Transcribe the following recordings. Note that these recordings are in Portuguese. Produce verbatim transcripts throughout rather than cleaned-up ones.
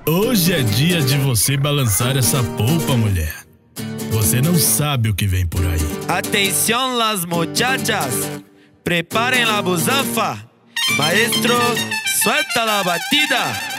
Hoje é dia de você balançar essa polpa, mulher. Você não sabe o que vem por aí. Atenção las muchachas, preparem la busanfa. Maestro, suelta la batida.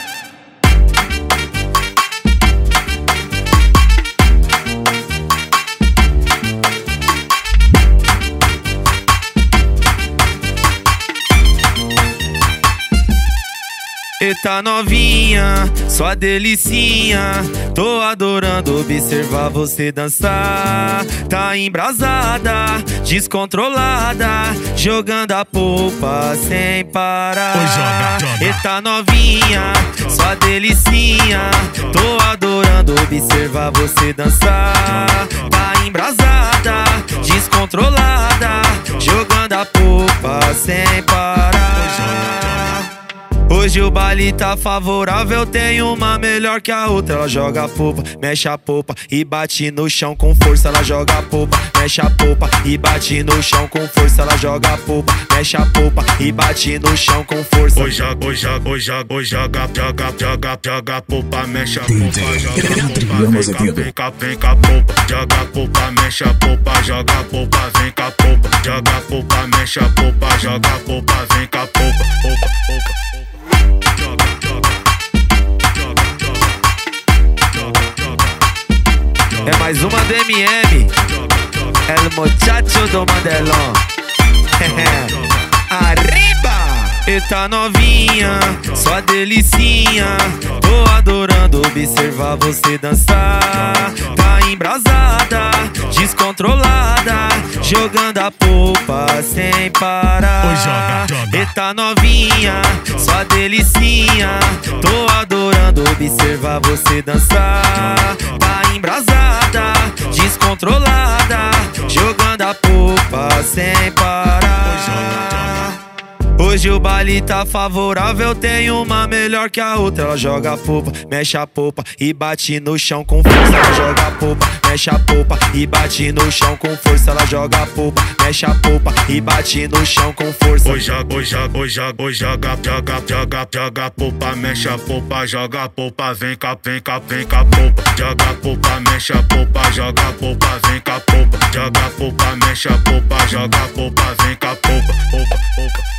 Eita novinha, sua delicinha, tô adorando observar você dançar. Tá embrasada, descontrolada, jogando a polpa sem parar. Oi, joga, joga. Eita novinha, sua delicinha, tô adorando observar você dançar. Tá embrasada, descontrolada, jogando a polpa sem parar. Hoje o baile tá favorável, tem uma melhor que a outra. Ela joga a polpa, mexe a polpa e bate no chão com força. Ela joga a polpa, mexe a polpa e bate no chão com força. Ela joga a polpa, mexe a polpa e bate no chão com força. Hoje joga, hoje joga, hoje joga, hoje joga, joga, joga, joga a polpa, mexe a polpa, joga a polpa, vem cá, vem cá, polpa, joga a polpa, mexe a polpa, joga a polpa, vem cá, polpa, joga a polpa, mexe a polpa, joga a polpa, vem cá, polpa, polpa, polpa. É mais uma do M M, El Muchacho do Mandelão. Arriba! Eita novinha, sua delicinha, tô adorando observar você dançar. Tá embrasada, descontrolada, jogando a polpa sem parar. Oi, joga, joga. Eita novinha, sua delicinha, tô adorando observar você dançar. Tá embrasada, descontrolada, jogando a polpa sem parar. Hoje o baile tá favorável, tem uma melhor que a outra. Ela joga a polpa, mexe a polpa e bate no chão com força. Ela joga a polpa, mexe a polpa e bate no chão com força. Ela joga a polpa, mexe a polpa e bate no chão com força. Hoje joga, hoje joga, hoje joga, hoje joga, joga, joga, joga a polpa, mexe a polpa, joga a polpa, vem cá, vem cá, vem cá, polpa, joga a polpa, mexe a polpa, joga a polpa, vem cá, polpa, joga a polpa, mexe a polpa, joga a polpa, vem cá, polpa, polpa, polpa.